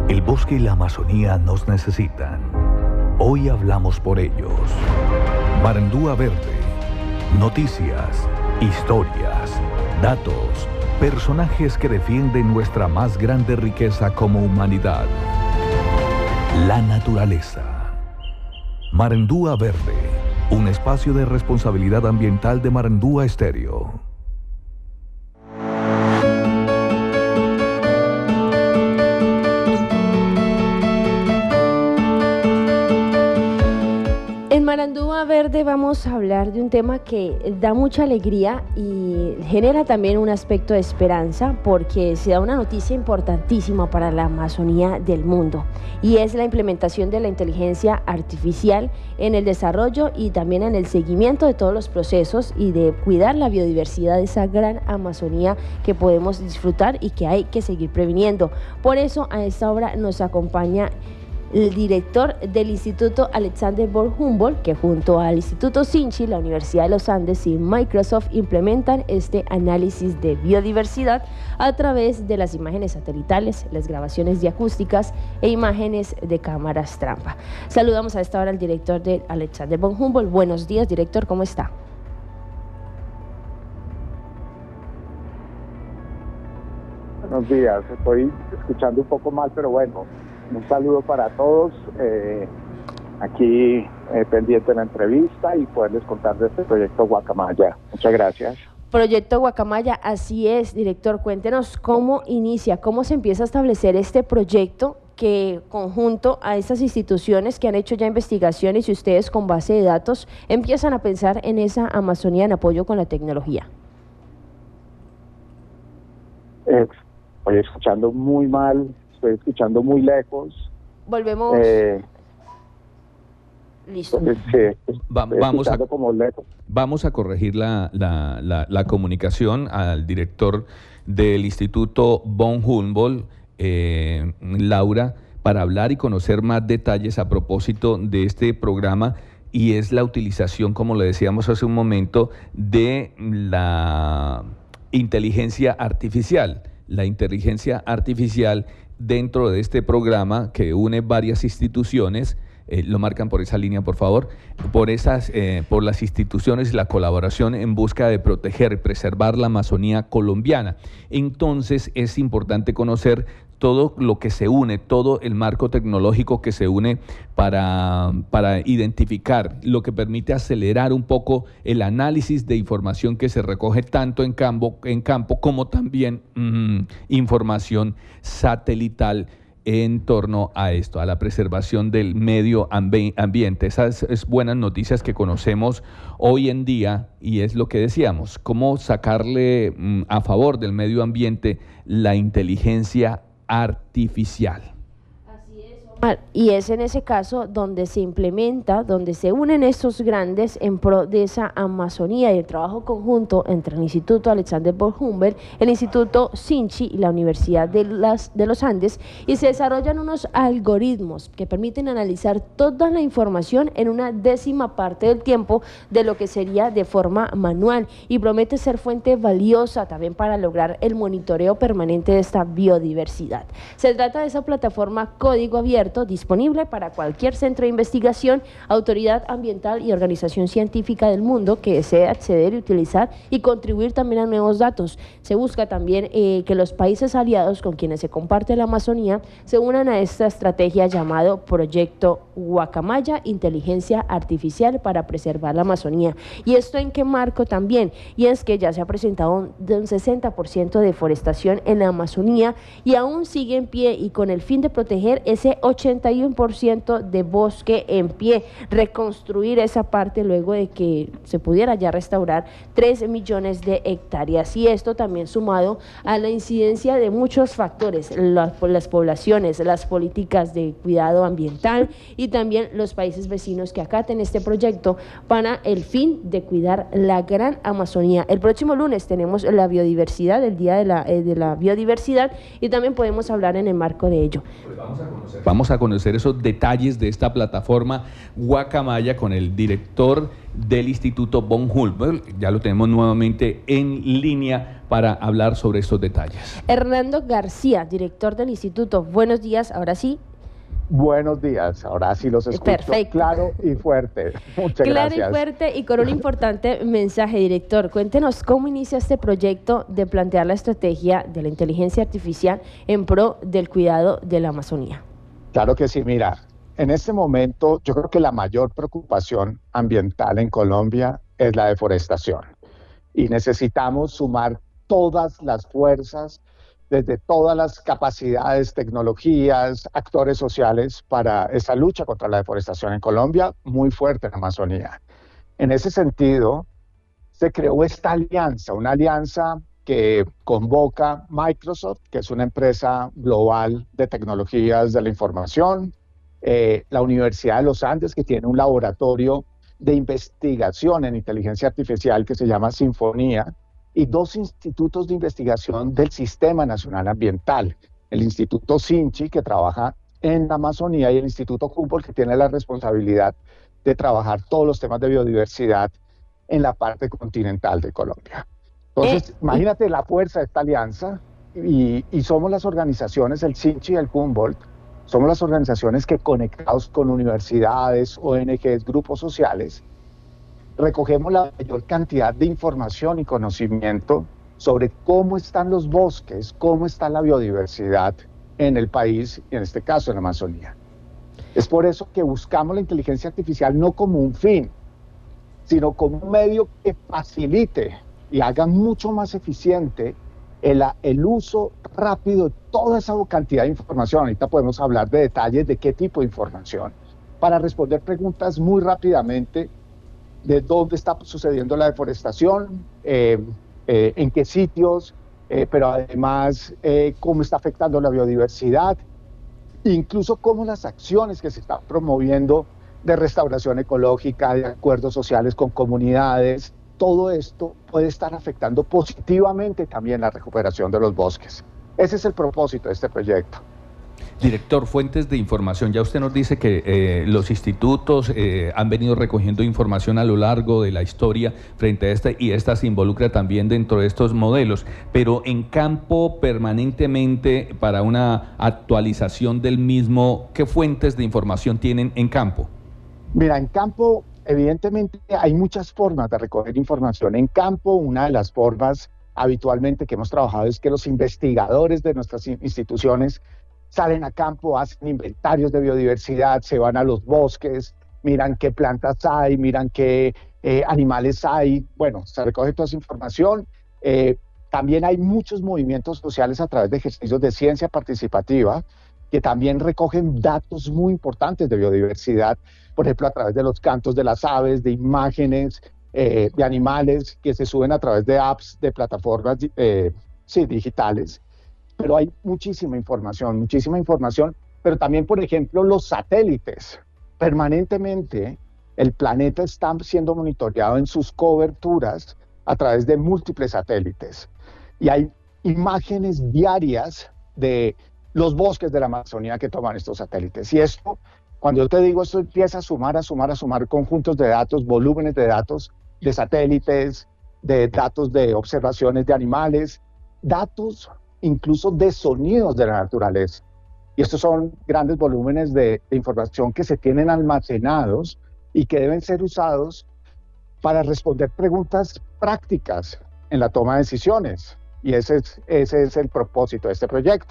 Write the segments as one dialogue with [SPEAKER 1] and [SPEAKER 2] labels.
[SPEAKER 1] El bosque y la Amazonía nos necesitan. Hoy hablamos por ellos. Marandúa Verde. Noticias, historias, datos, personajes que defienden nuestra más grande riqueza como humanidad. La naturaleza. Marandúa Verde. Un espacio de responsabilidad ambiental de Marandúa Estéreo.
[SPEAKER 2] En Marandúa Verde vamos a hablar de un tema que da mucha alegría y genera también un aspecto de esperanza, porque se da una noticia importantísima para la Amazonía del mundo, y es la implementación de la inteligencia artificial en el desarrollo y también en el seguimiento de todos los procesos y de cuidar la biodiversidad de esa gran Amazonía que podemos disfrutar y que hay que seguir previniendo. Por eso a esta hora nos acompaña el director del Instituto Alexander von Humboldt, que junto al Instituto Sinchi, la Universidad de los Andes y Microsoft implementan este análisis de biodiversidad a través de las imágenes satelitales, las grabaciones diacústicas e imágenes de cámaras trampa. Saludamos a esta hora al director de Alexander von Humboldt. Buenos días, director, ¿cómo está?
[SPEAKER 3] Buenos días, estoy escuchando un poco mal, pero bueno, un saludo para todos, aquí pendiente de la entrevista y poderles contar de este proyecto Guacamaya. Muchas gracias.
[SPEAKER 2] Proyecto Guacamaya, así es, director. Cuéntenos cómo inicia, cómo se empieza a establecer este proyecto que conjunto a estas instituciones que han hecho ya investigaciones y ustedes con base de datos empiezan a pensar en esa Amazonía en apoyo con la tecnología.
[SPEAKER 3] Estoy escuchando muy mal. Estoy escuchando muy lejos.
[SPEAKER 2] Volvemos. Listo.
[SPEAKER 4] Vamos a corregir la comunicación al director del Instituto von Humboldt, Laura, para hablar y conocer más detalles a propósito de este programa, y es la utilización, como le decíamos hace un momento, de la inteligencia artificial. La inteligencia artificial dentro de este programa que une varias instituciones, lo marcan por esa línea, por favor, por las instituciones y la colaboración en busca de proteger y preservar la Amazonía colombiana. Entonces es importante conocer todo lo que se une, todo el marco tecnológico que se une para identificar, lo que permite acelerar un poco el análisis de información que se recoge tanto en campo como también información satelital en torno a esto, a la preservación del medio ambiente. Esas es buenas noticias que conocemos hoy en día, y es lo que decíamos, cómo sacarle a favor del medio ambiente la inteligencia artificial.
[SPEAKER 2] Así es, Omar. Y es en ese caso donde se implementa, donde se unen estos grandes en pro de esa Amazonía y el trabajo conjunto entre el Instituto Alexander von Humboldt, el Instituto Sinchi y la Universidad de los Andes, y se desarrollan unos algoritmos que permiten analizar toda la información en una décima parte del tiempo de lo que sería de forma manual, y promete ser fuente valiosa también para lograr el monitoreo permanente de esta biodiversidad. Se trata de esa plataforma código abierto disponible para cualquier centro de investigación, autoridad ambiental y organización científica del mundo que desee acceder y utilizar y contribuir también a nuevos datos. Se busca también que los países aliados con quienes se comparte la Amazonía se unan a esta estrategia llamado Proyecto Guacamaya, Inteligencia Artificial para Preservar la Amazonía. ¿Y esto en qué marco también? Y es que ya se ha presentado un 60% de deforestación en la Amazonía y aún sigue en pie, y con el fin de proteger ese 81% de bosque en pie, reconstruir esa parte luego de que se pudiera ya restaurar 3 millones de hectáreas, y esto también sumado a la incidencia de muchos factores, las poblaciones, las políticas de cuidado ambiental y también los países vecinos que acaten este proyecto para el fin de cuidar la gran Amazonía. El próximo lunes tenemos la biodiversidad, el Día de la Biodiversidad, y también podemos hablar en el marco de ello.
[SPEAKER 4] Vamos vamos a conocer esos detalles de esta plataforma Guacamaya con el director del Instituto von Humboldt. Ya lo tenemos nuevamente en línea para hablar sobre estos detalles.
[SPEAKER 2] Hernando García, director del Instituto. Buenos días, ahora sí.
[SPEAKER 3] Buenos días, ahora sí los escucho.
[SPEAKER 2] Perfecto.
[SPEAKER 3] Claro y fuerte. Muchas
[SPEAKER 2] claro
[SPEAKER 3] gracias.
[SPEAKER 2] Y fuerte y con un importante mensaje, director. Cuéntenos cómo inicia este proyecto de plantear la estrategia de la inteligencia artificial en pro del cuidado de la Amazonía.
[SPEAKER 3] Claro que sí, mira, en este momento yo creo que la mayor preocupación ambiental en Colombia es la deforestación y necesitamos sumar todas las fuerzas desde todas las capacidades, tecnologías, actores sociales para esa lucha contra la deforestación en Colombia, muy fuerte en la Amazonía. En ese sentido, se creó esta alianza, una alianza que convoca Microsoft, que es una empresa global de tecnologías de la información, la Universidad de los Andes, que tiene un laboratorio de investigación en inteligencia artificial que se llama Sinfonía, y dos institutos de investigación del Sistema Nacional Ambiental, el Instituto Sinchi, que trabaja en la Amazonía, y el Instituto Humboldt, que tiene la responsabilidad de trabajar todos los temas de biodiversidad en la parte continental de Colombia. Entonces, imagínate la fuerza de esta alianza, y somos las organizaciones, el Sinchi y el Humboldt, somos las organizaciones que, conectados con universidades, ONGs, grupos sociales, recogemos la mayor cantidad de información y conocimiento sobre cómo están los bosques, cómo está la biodiversidad en el país, y en este caso en la Amazonía. Es por eso que buscamos la inteligencia artificial no como un fin, sino como un medio que facilite y haga mucho más eficiente el uso rápido de toda esa cantidad de información. Ahorita podemos hablar de detalles de qué tipo de información, para responder preguntas muy rápidamente de dónde está sucediendo la deforestación, en qué sitios, pero además cómo está afectando la biodiversidad, incluso cómo las acciones que se están promoviendo de restauración ecológica, de acuerdos sociales con comunidades, todo esto puede estar afectando positivamente también la recuperación de los bosques. Ese es el propósito de este proyecto.
[SPEAKER 4] Director, fuentes de información. Ya usted nos dice que los institutos han venido recogiendo información a lo largo de la historia frente a esta, y esta se involucra también dentro de estos modelos, pero en campo permanentemente para una actualización del mismo, ¿qué fuentes de información tienen en campo?
[SPEAKER 3] Mira, en campo evidentemente hay muchas formas de recoger información. En campo, una de las formas habitualmente que hemos trabajado es que los investigadores de nuestras instituciones salen a campo, hacen inventarios de biodiversidad, se van a los bosques, miran qué plantas hay, miran qué animales hay. Bueno, se recoge toda esa información. También hay muchos movimientos sociales a través de ejercicios de ciencia participativa que también recogen datos muy importantes de biodiversidad, por ejemplo, a través de los cantos de las aves, de imágenes de animales que se suben a través de apps, de plataformas digitales. Pero hay muchísima información, pero también, por ejemplo, los satélites. Permanentemente el planeta está siendo monitoreado en sus coberturas a través de múltiples satélites. Y hay imágenes diarias de los bosques de la Amazonía que toman estos satélites. Y esto, cuando yo te digo esto, empieza a sumar conjuntos de datos, volúmenes de datos, de satélites, de datos de observaciones de animales, datos incluso de sonidos de la naturaleza. Y estos son grandes volúmenes de información que se tienen almacenados y que deben ser usados para responder preguntas prácticas en la toma de decisiones. Y ese es el propósito de este proyecto.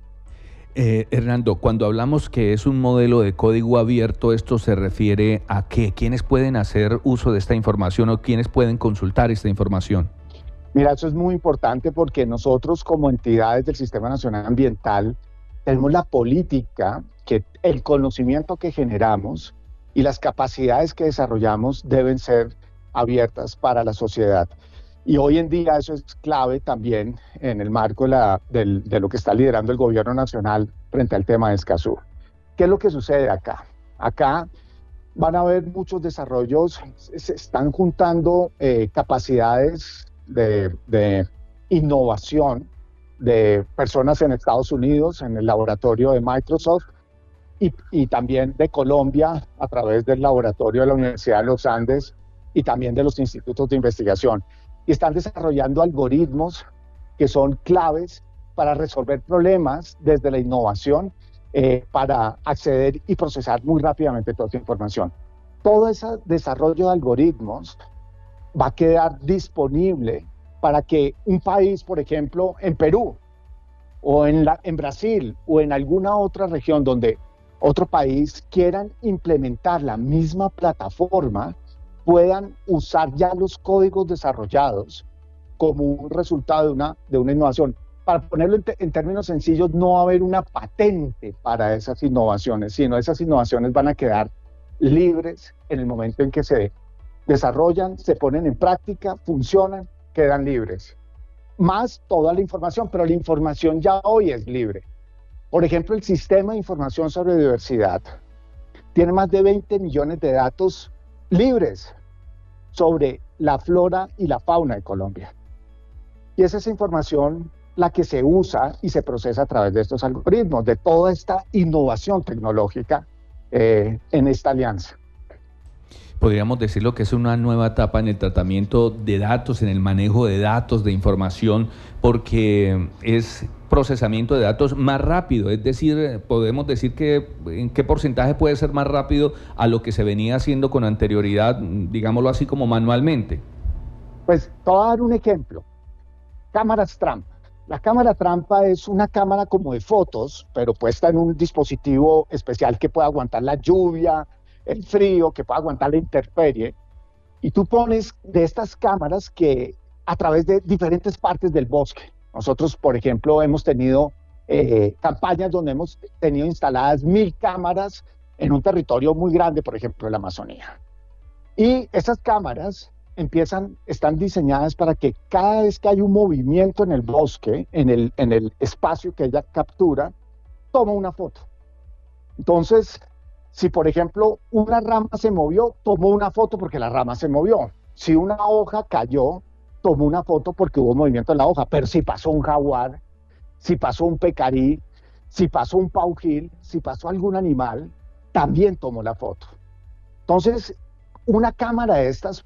[SPEAKER 4] Hernando, cuando hablamos que es un modelo de código abierto, ¿esto se refiere a qué? ¿Quiénes pueden hacer uso de esta información o quiénes pueden consultar esta información?
[SPEAKER 3] Mira, eso es muy importante porque nosotros, como entidades del Sistema Nacional Ambiental, tenemos la política que el conocimiento que generamos y las capacidades que desarrollamos deben ser abiertas para la sociedad. Y hoy en día eso es clave también en el marco de lo que está liderando el gobierno nacional frente al tema de Escazú. ¿Qué es lo que sucede acá? Acá van a haber muchos desarrollos, se están juntando capacidades de innovación de personas en Estados Unidos, en el laboratorio de Microsoft, y también de Colombia a través del laboratorio de la Universidad de los Andes y también de los institutos de investigación. Y están desarrollando algoritmos que son claves para resolver problemas desde la innovación, para acceder y procesar muy rápidamente toda esa información. Todo ese desarrollo de algoritmos va a quedar disponible para que un país, por ejemplo, en Perú o en Brasil o en alguna otra región donde otro país quieran implementar la misma plataforma, puedan usar ya los códigos desarrollados como un resultado de una innovación. Para ponerlo en términos sencillos, no va a haber una patente para esas innovaciones, sino esas innovaciones van a quedar libres en el momento en que se desarrollan, se ponen en práctica, funcionan, quedan libres. Más toda la información, pero la información ya hoy es libre. Por ejemplo, el Sistema de Información sobre Diversidad tiene más de 20 millones de datos libres sobre la flora y la fauna de Colombia. Y es esa información la que se usa y se procesa a través de estos algoritmos, de toda esta innovación tecnológica en esta alianza.
[SPEAKER 4] Podríamos decirlo que es una nueva etapa en el tratamiento de datos, en el manejo de datos, de información, porque es procesamiento de datos más rápido, es decir, podemos decir que en qué porcentaje puede ser más rápido a lo que se venía haciendo con anterioridad, digámoslo así, como manualmente.
[SPEAKER 3] Pues te voy a dar un ejemplo. Cámaras trampa. La cámara trampa es una cámara como de fotos, pero puesta en un dispositivo especial que pueda aguantar la lluvia, el frío, que pueda aguantar la intemperie. Y tú pones de estas cámaras que a través de diferentes partes del bosque. Nosotros, por ejemplo, hemos tenido campañas donde hemos tenido instaladas 1000 cámaras en un territorio muy grande, por ejemplo, en la Amazonía. Y esas cámaras están diseñadas para que cada vez que hay un movimiento en el bosque, en el espacio que ella captura, toma una foto. Entonces, si por ejemplo una rama se movió, tomó una foto porque la rama se movió. Si una hoja cayó, tomó una foto porque hubo movimiento en la hoja. Pero si pasó un jaguar, si pasó un pecarí, si pasó un paujil, si pasó algún animal, también tomó la foto. Entonces, una cámara de estas,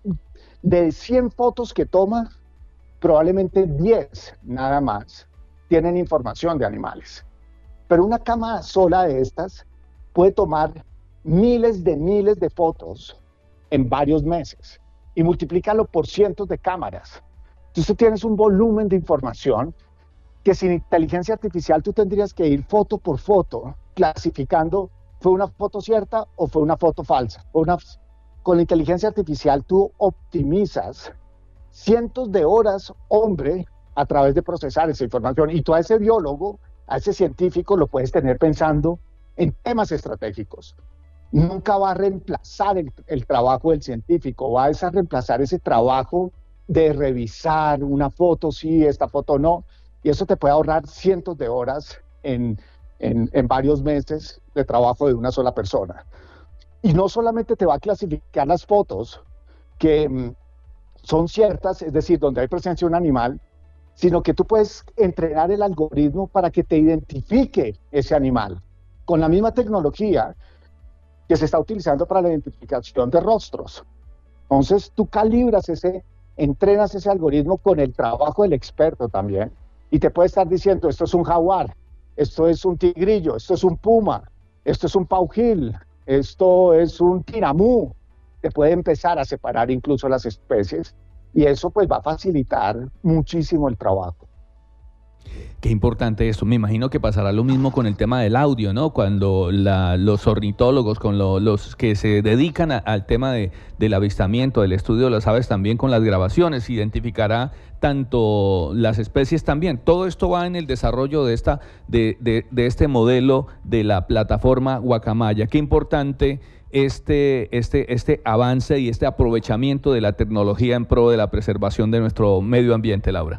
[SPEAKER 3] de 100 fotos que toma, probablemente 10 nada más tienen información de animales. Pero una cámara sola de estas puede tomar miles de fotos en varios meses y multiplícalo por cientos de cámaras. Entonces tú tienes un volumen de información que sin inteligencia artificial tú tendrías que ir foto por foto clasificando, ¿fue una foto cierta o fue una foto falsa? Con la inteligencia artificial tú optimizas cientos de horas, hombre, a través de procesar esa información. Y tú a ese biólogo, a ese científico, lo puedes tener pensando en temas estratégicos. Nunca va a reemplazar el trabajo del científico, va a reemplazar ese trabajo de revisar una foto sí, esta foto no. Y eso te puede ahorrar cientos de horas en varios meses de trabajo de una sola persona. Y no solamente te va a clasificar las fotos que son ciertas, es decir, donde hay presencia de un animal, sino que tú puedes entrenar el algoritmo para que te identifique ese animal, con la misma tecnología que se está utilizando para la identificación de rostros. Entonces tú entrenas ese algoritmo con el trabajo del experto también, y te puede estar diciendo, esto es un jaguar, esto es un tigrillo, esto es un puma, esto es un paujil, esto es un tiramú. Te puede empezar a separar incluso las especies y eso pues va a facilitar muchísimo el trabajo.
[SPEAKER 4] Qué importante esto. Me imagino que pasará lo mismo con el tema del audio, ¿no? Cuando los ornitólogos, con los que se dedican al tema del avistamiento, del estudio de las aves, también con las grabaciones, identificará tanto las especies también. Todo esto va en el desarrollo de este modelo de la plataforma Guacamaya. Qué importante este avance y este aprovechamiento de la tecnología en pro de la preservación de nuestro medio ambiente, Laura.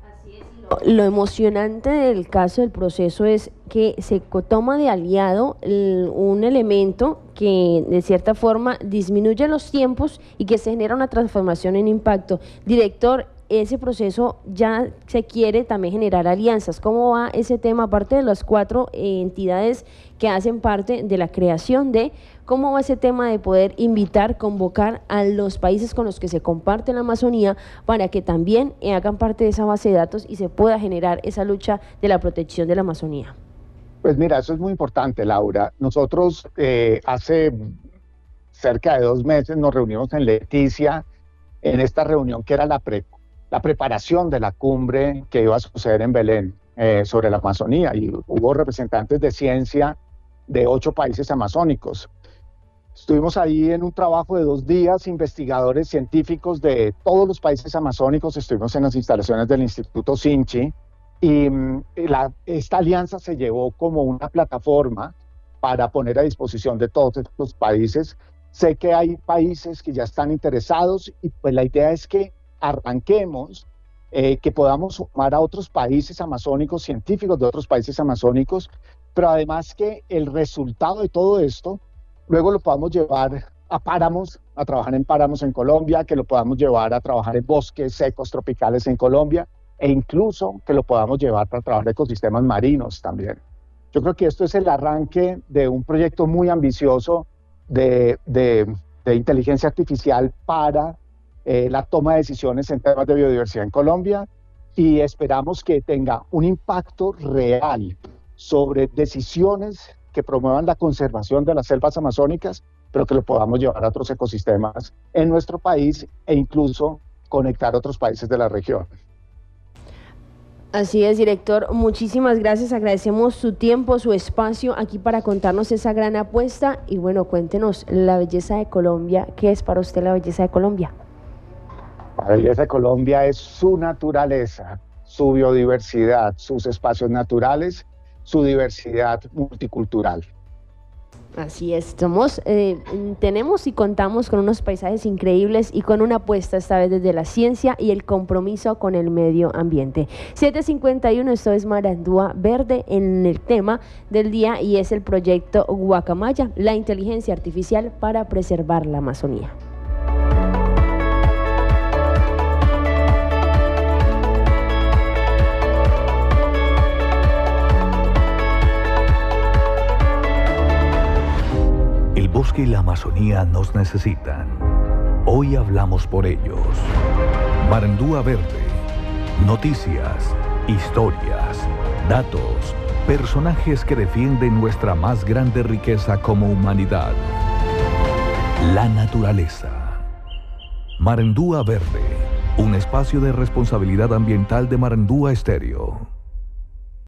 [SPEAKER 2] Lo emocionante del caso del proceso es que se toma de aliado un elemento que de cierta forma disminuye los tiempos y que se genera una transformación en impacto. Director, ese proceso ya se quiere también generar alianzas. ¿Cómo va ese tema, aparte de las 4 entidades que hacen parte de la creación de, cómo va ese tema de poder invitar, convocar a los países con los que se comparte la Amazonía para que también hagan parte de esa base de datos y se pueda generar esa lucha de la protección de la Amazonía?
[SPEAKER 3] Pues mira, eso es muy importante, Laura. Nosotros hace cerca de 2 meses nos reunimos en Leticia, en esta reunión que era la preparación de la cumbre que iba a suceder en Belén sobre la Amazonía, y hubo representantes de ciencia de 8 países amazónicos. Estuvimos ahí en un trabajo de 2 días, investigadores científicos de todos los países amazónicos, estuvimos en las instalaciones del Instituto Sinchi, y esta alianza se llevó como una plataforma para poner a disposición de todos estos países. Sé que hay países que ya están interesados y pues la idea es que arranquemos, que podamos sumar a otros países amazónicos, científicos de otros países amazónicos, pero además que el resultado de todo esto luego lo podamos llevar a páramos, a trabajar en páramos en Colombia, que lo podamos llevar a trabajar en bosques secos tropicales en Colombia, e incluso que lo podamos llevar para trabajar en ecosistemas marinos también. Yo creo que esto es el arranque de un proyecto muy ambicioso de inteligencia artificial para la toma de decisiones en temas de biodiversidad en Colombia, y esperamos que tenga un impacto real sobre decisiones que promuevan la conservación de las selvas amazónicas, pero que lo podamos llevar a otros ecosistemas en nuestro país e incluso conectar a otros países de la región.
[SPEAKER 2] Así es, director, muchísimas gracias, agradecemos su tiempo, su espacio aquí para contarnos esa gran apuesta. Y bueno, cuéntenos la belleza de Colombia. ¿Qué es para usted la belleza de Colombia?
[SPEAKER 3] La belleza de Colombia es su naturaleza, su biodiversidad, sus espacios naturales, su diversidad multicultural.
[SPEAKER 2] Así es, tenemos y contamos con unos paisajes increíbles y con una apuesta esta vez desde la ciencia y el compromiso con el medio ambiente. 7:51, esto es Marandúa Verde en el tema del día y es el proyecto Guacamaya, la inteligencia artificial para preservar la Amazonía.
[SPEAKER 1] El bosque y la Amazonía nos necesitan. Hoy hablamos por ellos. Marandúa Verde. Noticias, historias, datos, personajes que defienden nuestra más grande riqueza como humanidad. La naturaleza. Marandúa Verde. Un espacio de responsabilidad ambiental de Marandúa Estéreo.